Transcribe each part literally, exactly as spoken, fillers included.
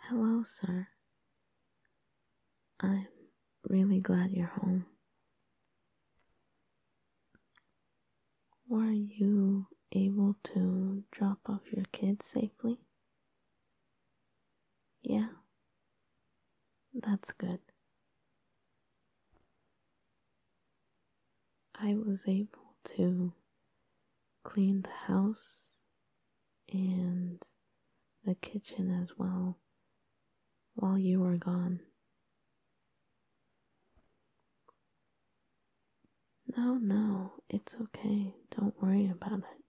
Hello, sir. I'm really glad you're home. Were you able to drop off your kids safely? Yeah, that's good. I was able to clean the house and the kitchen as well while you were gone. No, no, it's okay. Don't worry about it.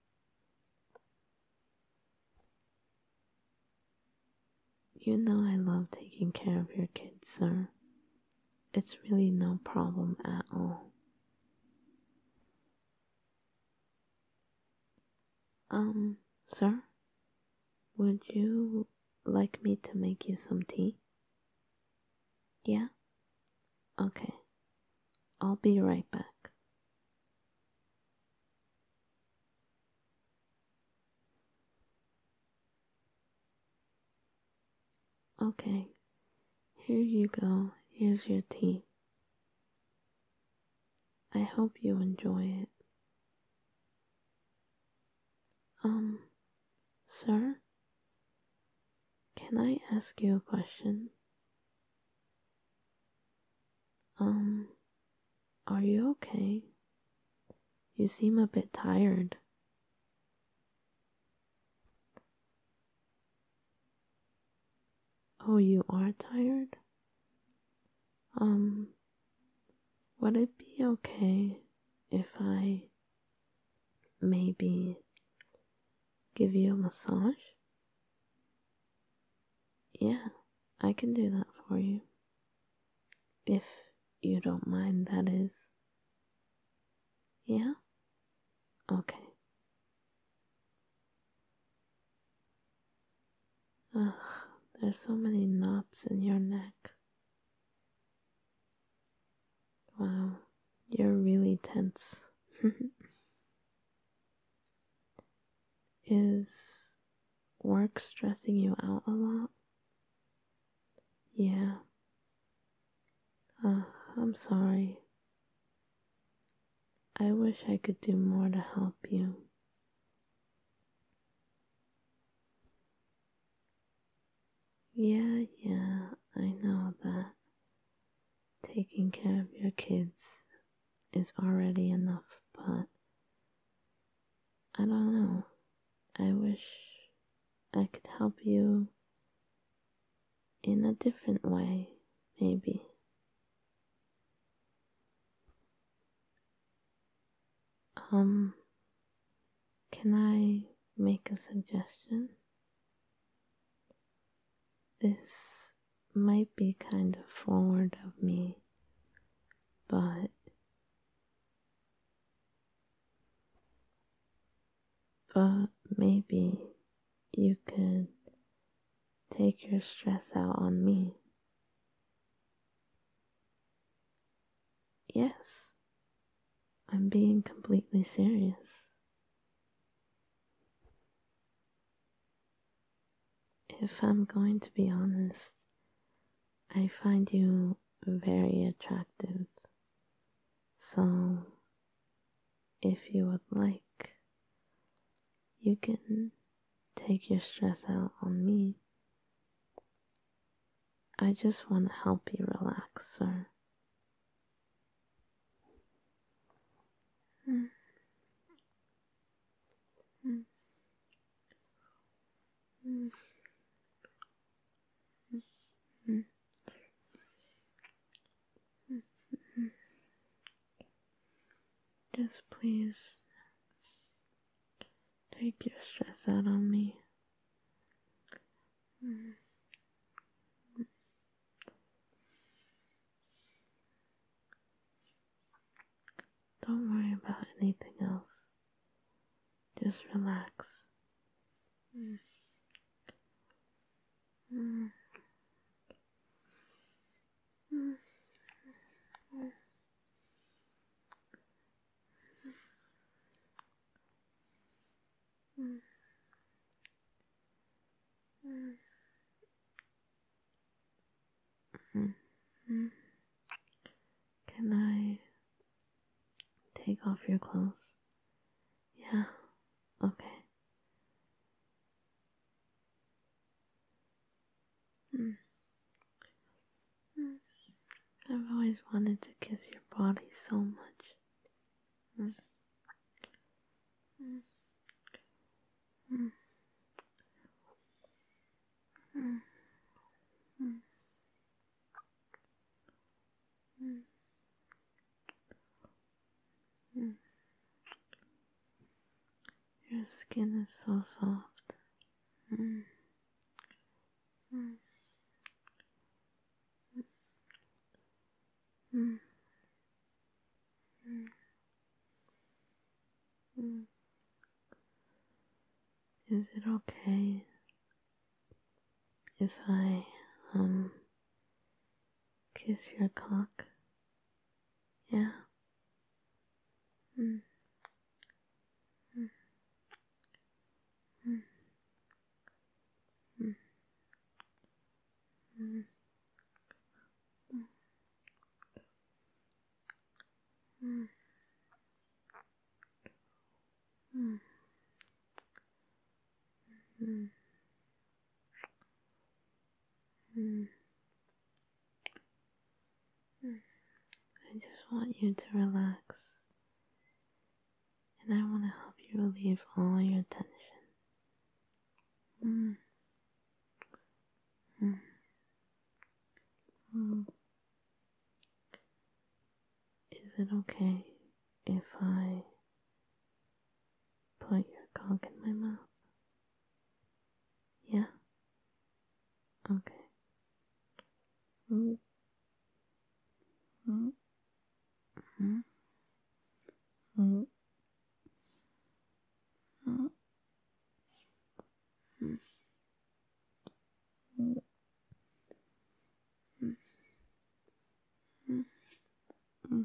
You know I love taking care of your kids, sir. It's really no problem at all. Um, sir, would you like me to make you some tea? Yeah? Okay. I'll be right back. Okay. Here you go. Here's your tea. I hope you enjoy it. Um, sir? Can I ask you a question? Um, are you okay? You seem a bit tired. Oh, you are tired? Um, would it be okay if I maybe give you a massage? Yeah, I can do that for you. If you don't mind, that is. Yeah? Okay. Ugh, there's so many knots in your neck. Wow, you're really tense. Is work stressing you out a lot? Yeah. Uh, I'm sorry. I wish I could do more to help you. Yeah, yeah, I know that taking care of your kids is already enough, but I don't know. I wish I could help you in a different way, maybe. Um, can I make a suggestion? This might be kind of forward of me, but but maybe you could take your stress out on me. Yes, I'm being completely serious. If I'm going to be honest, I find you very attractive. So, if you would like, you can take your stress out on me. I just want to help you relax, sir. Mm. Mm. Mm. Mm. Mm. Just please take your stress out on me. Mm. Don't worry about anything else. Just relax. Mm. Mm. Mm. Mm. Mm. Mm-hmm. Can I take off your clothes? Yeah, okay. Mm. Mm. I've always wanted to kiss your body so much. Mm. Mm. Mm. Mm. Mm. Mm. Mm. Your skin is so soft. Mm. Mm. Mm. Mm. Mm. Is it okay if I, um, kiss your cock? Yeah. Mm. Mm. Mm. Mm. Mm. Mm. Mm. Mm. Mm. Mm. I just want you to relax, and I want to help you relieve all your tension. Mm. Mm. Mm. Is it okay if I put your cock in my mouth? Yeah? Okay. Mm. Mm. Mm. Mm. Mm. Mm. Mm. Mm. Mm. Mm.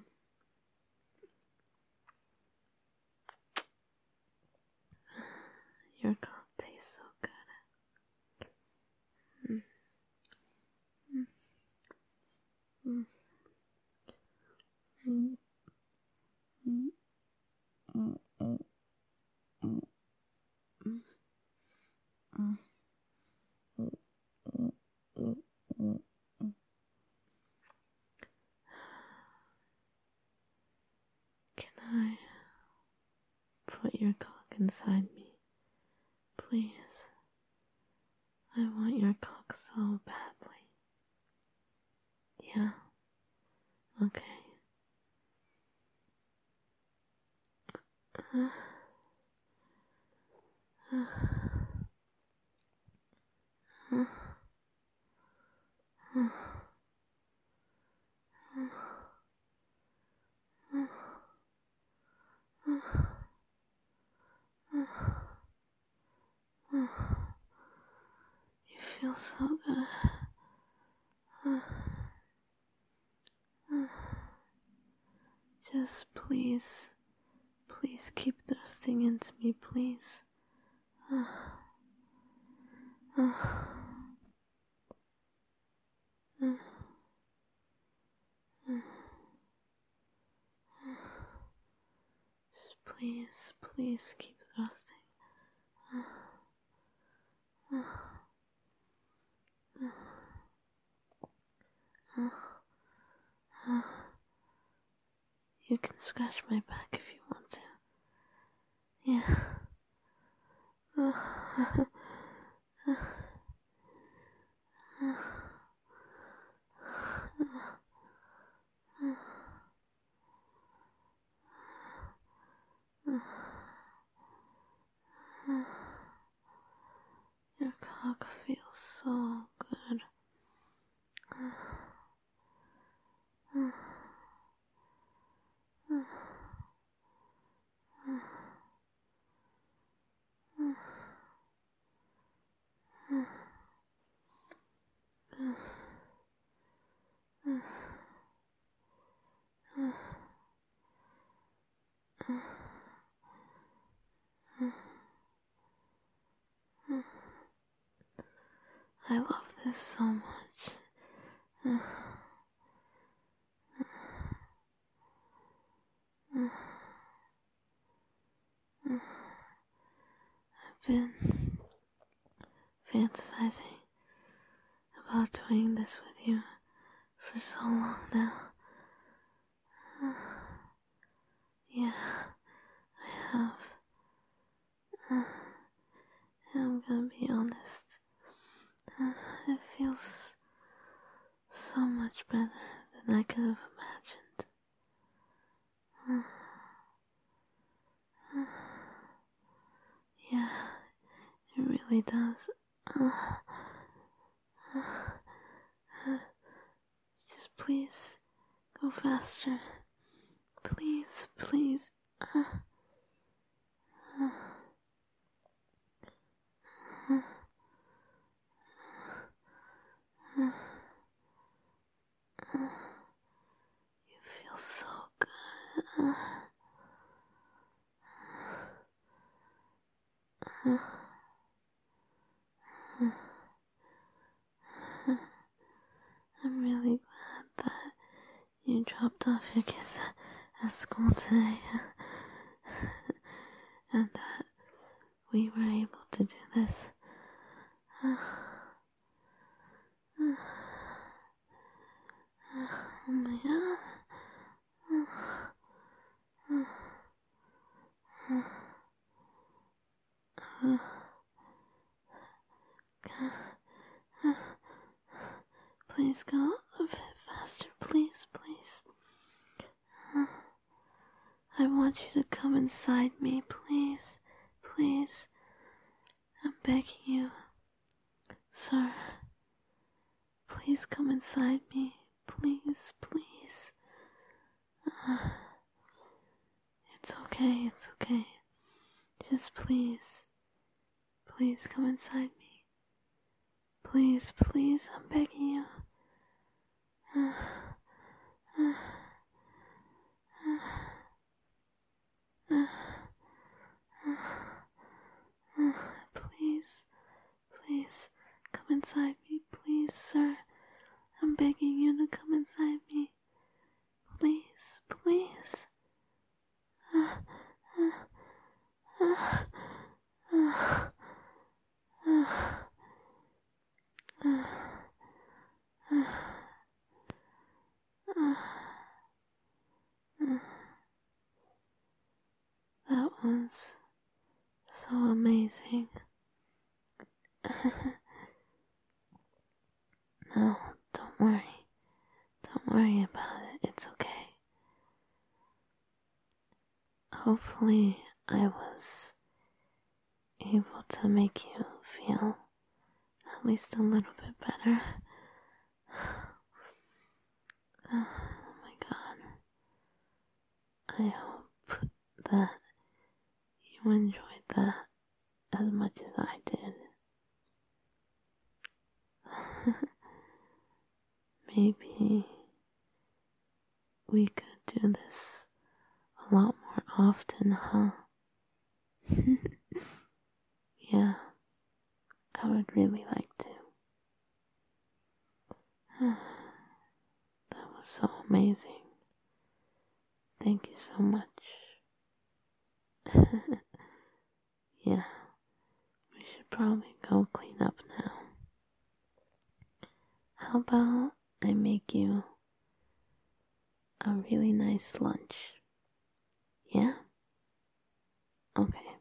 Your cock tastes so good. Mm. Mm. Mm. Mm. Mm. Mm. Mm. Mm. Mm. Mm. Mm. Mm. Mm. Mm. Can I put your cock inside me? Please. I want your cock so badly. Yeah? Okay. Uh, uh, uh, uh, uh, uh, uh, uh. You feel so good. Uh, uh. Just please, please keep thrusting into me, please. Uh, uh, uh, uh. Just please, please keep thrusting. Uh, uh, uh, uh, uh. You can scratch my back if you want to. Yeah. Uh, uh, uh, uh, uh, uh. Your cock feels so good. Uh, uh, uh, uh, uh, uh, uh, uh, uh, uh, uh. I love this so much. I've been fantasizing about doing this with you for so long now. Yeah, I have. I'm gonna be honest. It feels so much better than I could have imagined. Yeah, it really does. Just please go faster. Please, please. You feel so good. I'm really glad that you dropped off your kids at, at school today. And that we were able to do this. Oh my god. Please go a bit faster, please, please. I want you to come inside me, please, please. I'm begging you, sir. Please come inside me, please, please. Uh, it's okay, it's okay. Just please, please come inside me. Please, please, I'm begging you. Uh, uh, uh, uh, uh, please, please, come inside me, please, sir. I'm begging you to come inside me. Please, please. Uh, uh, uh, uh, uh, uh, uh, uh, uh. That was so amazing. No, don't worry. Don't worry about it. It's okay. Hopefully, I was able to make you feel at least a little bit better. Oh my god. I hope that you enjoyed that as much as I did. Maybe we could do this a lot more often, huh? Yeah, I would really like to. That was so amazing. Thank you so much. Yeah, we should probably go clean up now. How about I make you a really nice lunch? Yeah? Okay.